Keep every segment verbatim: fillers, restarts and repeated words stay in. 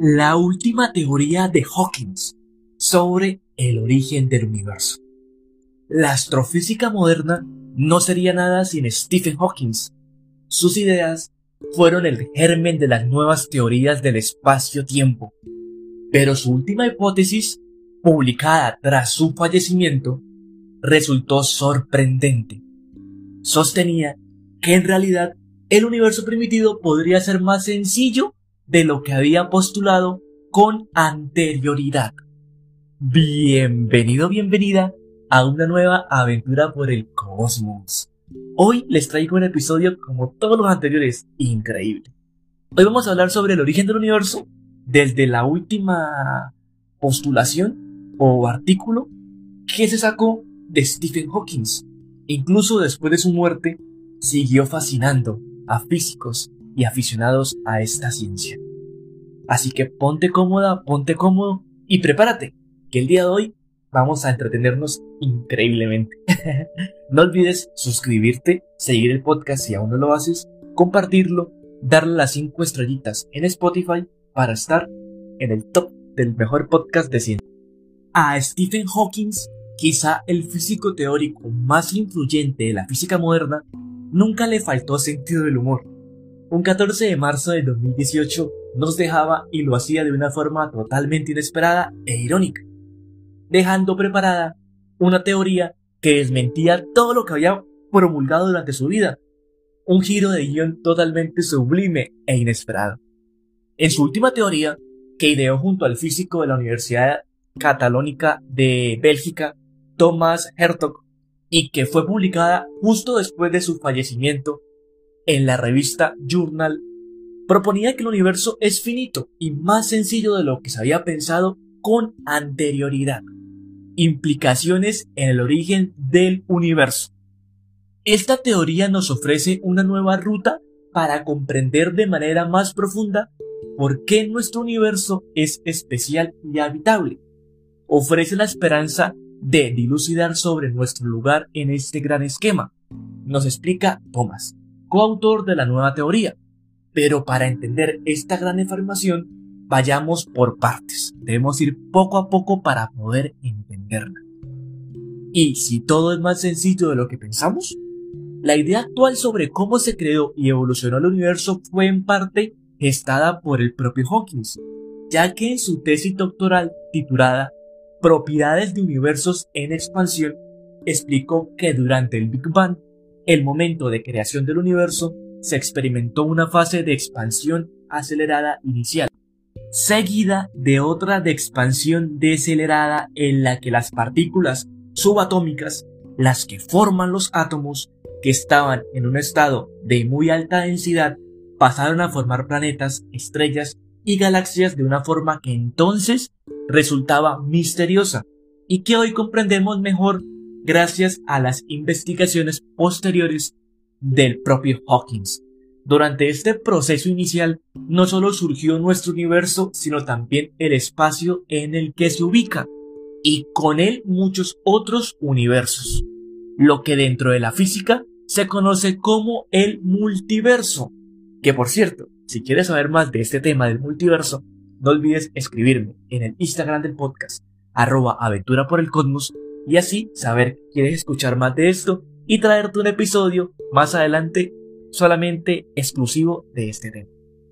la última teoría de Hawking sobre el origen del universo. La astrofísica moderna no sería nada sin Stephen Hawking. Sus ideas fueron el germen de las nuevas teorías del espacio-tiempo, pero su última hipótesis, publicada tras su fallecimiento, resultó sorprendente. Sostenía que en realidad el universo primitivo podría ser más sencillo de lo que había postulado con anterioridad. Bienvenido, bienvenida a una nueva aventura por el cosmos. Hoy les traigo un episodio como todos los anteriores, increíble. Hoy vamos a hablar sobre el origen del universo desde la última postulación o artículo que se sacó de Stephen Hawking. Incluso después de su muerte, siguió fascinando a físicos y aficionados a esta ciencia. Así que ponte cómoda, ponte cómodo y prepárate, que el día de hoy vamos a entretenernos increíblemente. No olvides suscribirte, seguir el podcast si aún no lo haces, compartirlo, darle las cinco estrellitas en Spotify para estar en el top del mejor podcast de ciencia. A Stephen Hawking, quizá el físico teórico más influyente de la física moderna, nunca le faltó sentido del humor. Un catorce de marzo de dos mil dieciocho nos dejaba y lo hacía de una forma totalmente inesperada e irónica, dejando preparada una teoría que desmentía todo lo que había promulgado durante su vida. Un giro de guión totalmente sublime e inesperado. En su última teoría, que ideó junto al físico de la Universidad Catalónica de Bélgica, Thomas Hertog, y que fue publicada justo después de su fallecimiento en la revista Journal, proponía que el universo es finito y más sencillo de lo que se había pensado con anterioridad. Implicaciones en el origen del universo. Esta teoría nos ofrece una nueva ruta para comprender de manera más profunda por qué nuestro universo es especial y habitable. Ofrece la esperanza de dilucidar sobre nuestro lugar en este gran esquema, nos explica Thomas, coautor de la nueva teoría. Pero para entender esta gran información, vayamos por partes. Debemos ir poco a poco para poder entenderla. Y si todo es más sencillo de lo que pensamos, la idea actual sobre cómo se creó y evolucionó el universo fue en parte gestada por el propio Hawking, ya que en su tesis doctoral titulada Propiedades de universos en expansión, explicó que durante el Big Bang, el momento de creación del universo, se experimentó una fase de expansión acelerada inicial, seguida de otra de expansión decelerada en la que las partículas subatómicas, las que forman los átomos, que estaban en un estado de muy alta densidad, pasaron a formar planetas, estrellas y galaxias de una forma que entonces resultaba misteriosa y que hoy comprendemos mejor gracias a las investigaciones posteriores del propio Hawking. Durante este proceso inicial no solo surgió nuestro universo, sino también el espacio en el que se ubica, y con él muchos otros universos, lo que dentro de la física se conoce como el multiverso. Que por cierto, si quieres saber más de este tema del multiverso, no olvides escribirme en el Instagram del podcast, arroba aventura por el cosmos, y así saber que quieres escuchar más de esto y traerte un episodio más adelante solamente exclusivo de este tema.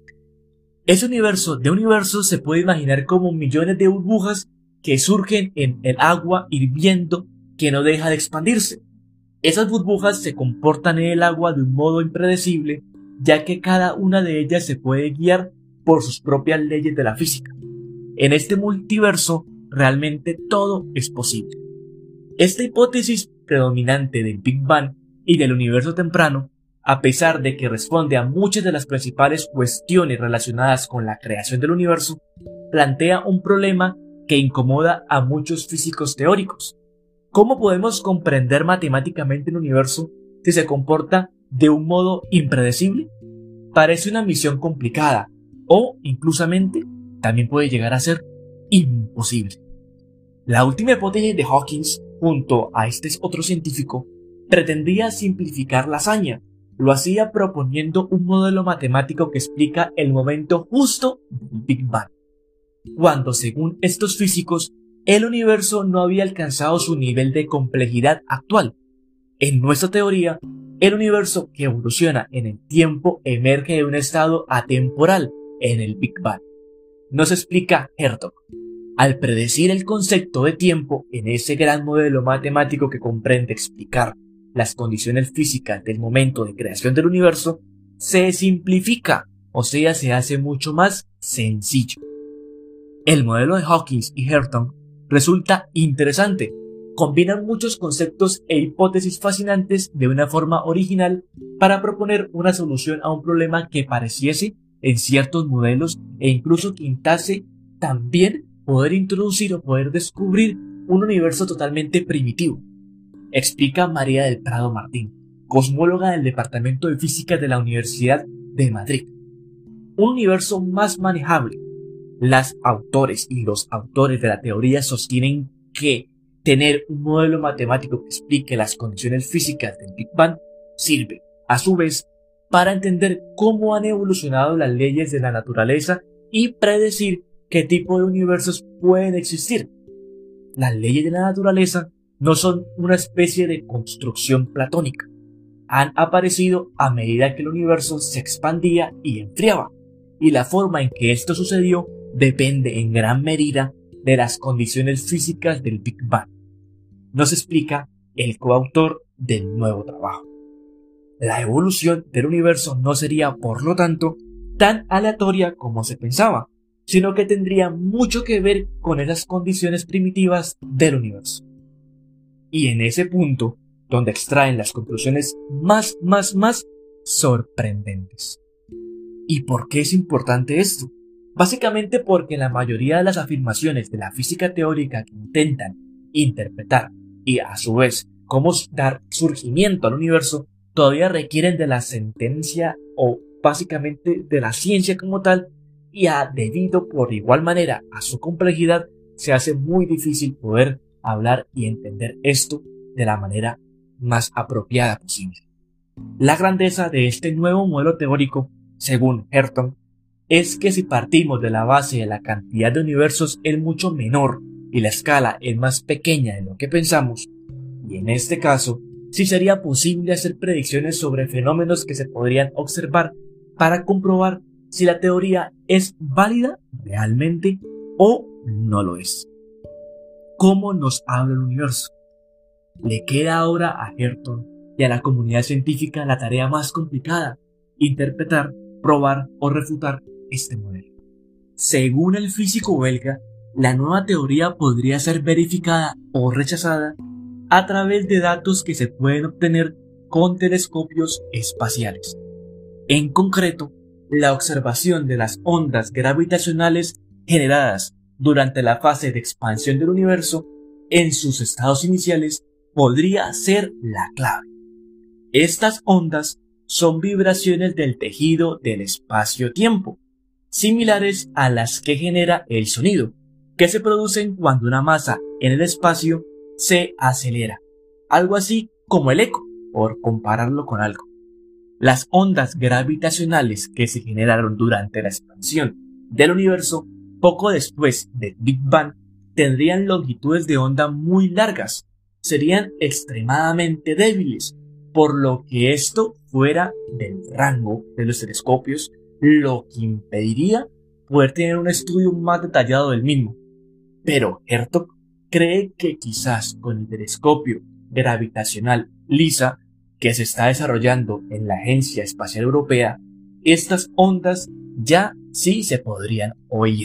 Ese universo de universos se puede imaginar como millones de burbujas que surgen en el agua hirviendo que no deja de expandirse. Esas burbujas se comportan en el agua de un modo impredecible, ya que cada una de ellas se puede guiar por sus propias leyes de la física. En este multiverso, realmente todo es posible. Esta hipótesis predominante del Big Bang y del universo temprano, a pesar de que responde a muchas de las principales cuestiones relacionadas con la creación del universo, plantea un problema que incomoda a muchos físicos teóricos. ¿Cómo podemos comprender matemáticamente el universo si se comporta de un modo impredecible? Parece una misión complicada, o inclusamente también puede llegar a ser imposible. La última hipótesis de Hawking, junto a este otro científico, pretendía simplificar la hazaña. Lo hacía proponiendo un modelo matemático que explica el momento justo del Big Bang. cuando según estos físicos el universo no había alcanzado su nivel de complejidad actual. En nuestra teoría, el universo que evoluciona en el tiempo emerge de un estado atemporal en el Big Bang. Nos explica Hertog. Al predecir el concepto de tiempo en ese gran modelo matemático que comprende explicar las condiciones físicas del momento de creación del universo, se simplifica, o sea, se hace mucho más sencillo. El modelo de Hawking y Hertog resulta interesante. Combinan muchos conceptos e hipótesis fascinantes de una forma original para proponer una solución a un problema que pareciese en ciertos modelos e incluso quintase también poder introducir o poder descubrir un universo totalmente primitivo. Explica María del Prado Martín, cosmóloga del Departamento de Física de la Universidad de Madrid. Un universo más manejable. Las autores y los autores de la teoría sostienen que tener un modelo matemático que explique las condiciones físicas del Big Bang sirve, a su vez, para entender cómo han evolucionado las leyes de la naturaleza y predecir qué tipo de universos pueden existir. Las leyes de la naturaleza no son una especie de construcción platónica. Han aparecido a medida que el universo se expandía y enfriaba, y la forma en que esto sucedió depende en gran medida de las condiciones físicas del Big Bang. Nos explica el coautor del nuevo trabajo. La evolución del universo no sería, por lo tanto, tan aleatoria como se pensaba, sino que tendría mucho que ver con esas condiciones primitivas del universo. Y en ese punto, donde extraen las conclusiones más, más, más sorprendentes. ¿Y por qué es importante esto? Básicamente porque la mayoría de las afirmaciones de la física teórica que intentan interpretar y a su vez cómo dar surgimiento al universo todavía requieren de la sentencia o básicamente de la ciencia como tal, y a, debido por igual manera a su complejidad se hace muy difícil poder hablar y entender esto de la manera más apropiada posible. La grandeza de este nuevo modelo teórico, según Hertog, es que si partimos de la base de la cantidad de universos es mucho menor y la escala es más pequeña de lo que pensamos, y en este caso, sí sería posible hacer predicciones sobre fenómenos que se podrían observar para comprobar si la teoría es válida realmente o no lo es. ¿Cómo nos habla el universo? Le queda ahora a Hertog y a la comunidad científica la tarea más complicada: interpretar, probar o refutar este modelo. Según el físico belga, la nueva teoría podría ser verificada o rechazada a través de datos que se pueden obtener con telescopios espaciales. En concreto, la observación de las ondas gravitacionales generadas durante la fase de expansión del universo en sus estados iniciales podría ser la clave. Estas ondas son vibraciones del tejido del espacio-tiempo, similares a las que genera el sonido, que se producen cuando una masa en el espacio se acelera, algo así como el eco, por compararlo con algo. Las ondas gravitacionales que se generaron durante la expansión del universo poco después del Big Bang tendrían longitudes de onda muy largas, serían extremadamente débiles, por lo que esto fuera del rango de los telescopios, lo que impediría poder tener un estudio más detallado del mismo. Pero Hertog cree que quizás con el telescopio gravitacional LISA, que se está desarrollando en la Agencia Espacial Europea, estas ondas ya sí se podrían oír.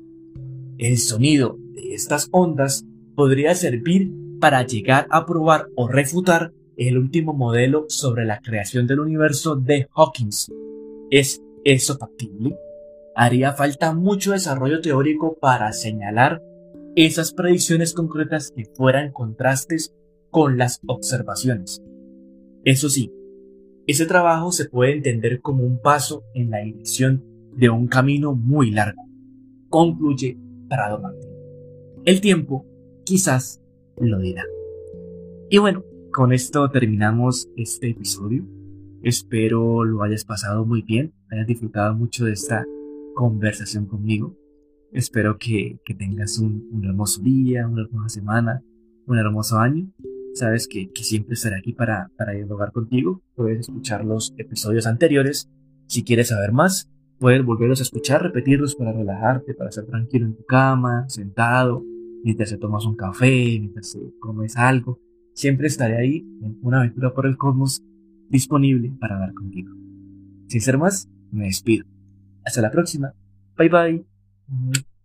El sonido de estas ondas podría servir para llegar a probar o refutar el último modelo sobre la creación del universo de Hawking. ¿Es eso factible? Haría falta mucho desarrollo teórico para señalar esas predicciones concretas que fueran contrastes con las observaciones. Eso sí, ese trabajo se puede entender como un paso en la dirección de un camino muy largo, concluye Prado Martín. El tiempo quizás lo dirá. Y bueno, con esto terminamos este episodio. Espero lo hayas pasado muy bien, hayas disfrutado mucho de esta conversación conmigo. Espero que, que tengas un, un hermoso día, una hermosa semana, un hermoso año. Sabes que, que siempre estaré aquí para, para dialogar contigo. Puedes escuchar los episodios anteriores. Si quieres saber más, puedes volverlos a escuchar, repetirlos para relajarte, para estar tranquilo en tu cama, sentado, mientras te tomas un café, mientras te comes algo. Siempre estaré ahí en una aventura por el cosmos disponible para hablar contigo. Sin ser más, me despido. Hasta la próxima. Bye bye.